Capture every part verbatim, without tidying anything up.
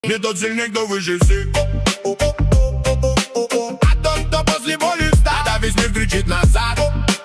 Не тот сильный, кто выше всех, а тот, кто после боли встал, когда весь мир кричит назад.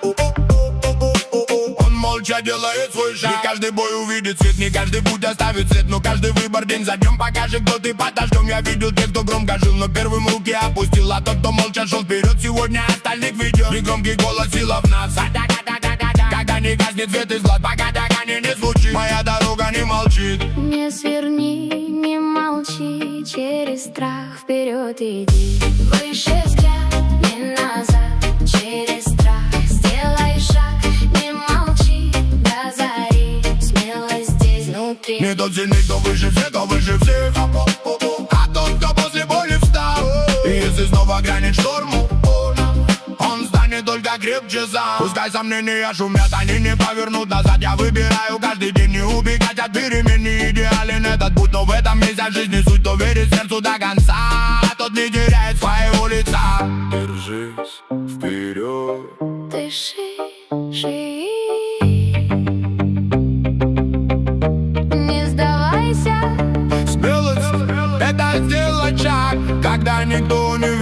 Он молча делает свой шаг, и каждый бой увидит свет. Не каждый путь оставит след, но каждый выбор день за днем покажет, кто ты под дождем. Я видел тех, кто громко жил, но первым руки опустил, а тот, кто молча шел вперед, сегодня остальных ведет. Негромкий голос, сила в нас, когда не гаснет свет из глаз, пока догони не звучит, моя дорога не молчит. Не сверни, не молчи, через страх вперед иди. Выше взгляд, не назад, через страх сделай шаг. Не молчи, до зари, смелость здесь внутри. Не тот сильный, кто выше всех, кто выше всех, а тот, кто после боли встал. И если снова грянет шторм, он станет только крепче сам. Пускай сомнения шумят, они не повернут назад. Я выбираю каждый день не убегать от перемен. Не идеален этот путь, но в этом есть от жизни суть. Кто верит сердцу до конца, тот не теряет своего лица. Держись вперед, дыши, живи, не сдавайся. Смелость — это сделать шаг, когда никто не